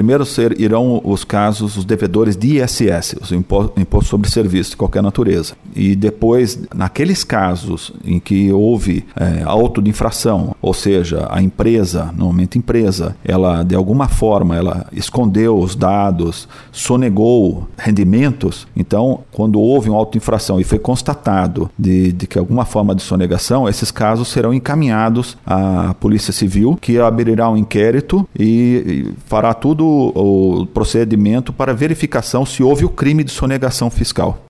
primeiro irão os casos, os devedores de ISS, os Imposto sobre Serviço de qualquer natureza. E depois, naqueles casos em que houve auto de infração, ou seja, a empresa, normalmente empresa, ela de alguma forma ela escondeu os dados, sonegou rendimentos, então quando houve um auto de infração e foi constatado de que alguma forma de sonegação, esses casos serão encaminhados à Polícia Civil, que abrirá um inquérito e fará todo o procedimento para verificação se houve o crime de sonegação fiscal.